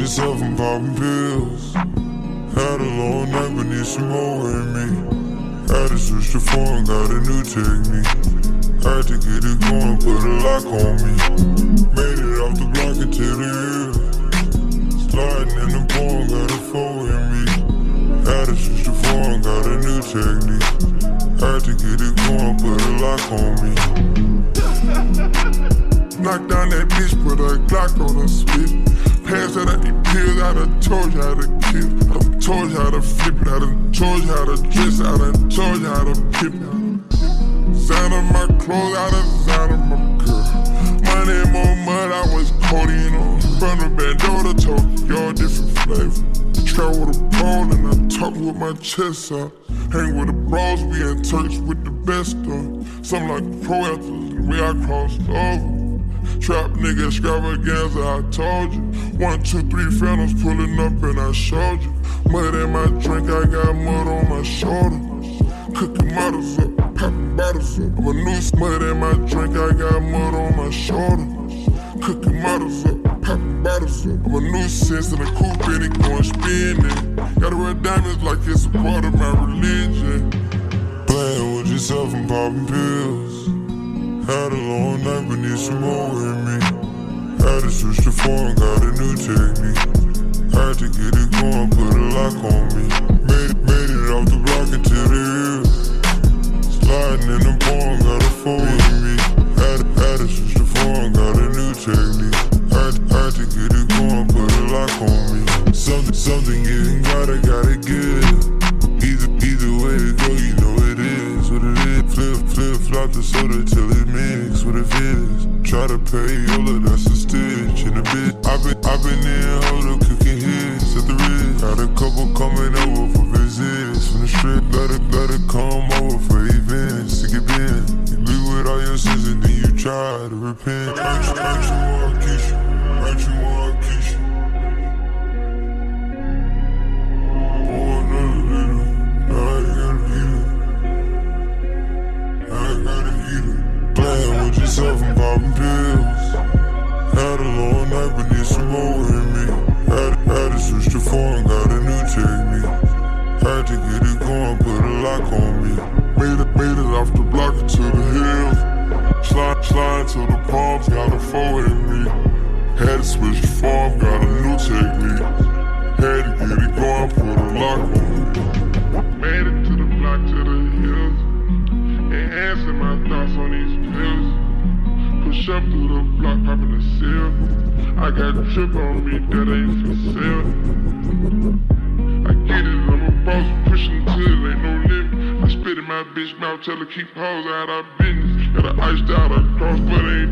just off and popping pills. Had a long night but need some more in me. Had to switch the phone, got a new technique. Had to get it going, put a lock on me. Made it off the block into the hill. Sliding in the bone, got a four in me. Had to switch the phone, got a new technique. Had to get it going, put a lock on me. Knock down that bitch, put a Glock on her spit. Pass out the pills, I done told you how to kiss. I done told you how to flip it, I done told you how to dress, I done told you how to pip it. Design of my clothes, I done design of my girl. Money and more mud, I was codeine on. From the Bandora, Tokyo, different flavor. Travel with a pole and I talk with my chest out. Hang with the bros, we in Turks with the best of. Something like a pro athletes, the way I crossed over. Trap nigga extravaganza, I told you. 1, 2, 3 phantoms pulling up and I showed you. Mud in my drink, I got mud on my shoulder. Cooking models up, popping bottles up. I'm a noose, mud in my drink, I got mud on my shoulder. Cooking models up, popping bottles up. I'm a nuisance in a coupe and it going spinning. Gotta wear diamonds like it's a part of my religion. Playing with yourself and popping pills. Had a long night but need some more in me. Had to switch the phone, got a new technique. Had to get it going, put a lock on me. Made it off the block into the hill. Sliding in the bone, got a four in me. Had to switch the phone, got a new technique. Had to get it going, put a lock on me. Something getting got it good. Either way it go, you know it is what it is. Flip the soda till it mix what it is. Try to pay Yola, that's a stitch in a bit. I've been in hold up cooking hits at the wrist. Got a couple coming over for visits from the strip. Let it come over for events to get in. You leave with all your sins and then you try to repent. Aren't you more Keisha? Aren't you more Keisha? Playing with yourself and popping pills. Had a long night but need some more in me. Had to switch the phone, got a new technique. Had to get it going, put a lock on me. Made it off the block into the hills. Slide to the palms, got a four in me. Had to switch the phone, got a new technique. Had to get it going, put a lock on me. Made it to the block to the hills. Enhancing my thoughts on these pills. Push up through the block, popping the seal. I got a trip on me that ain't for sale. I get it, I'm a boss, pushing till it ain't no limit. I spit in my bitch mouth, tell her keep hoes out of business. Got her iced out across, but ain't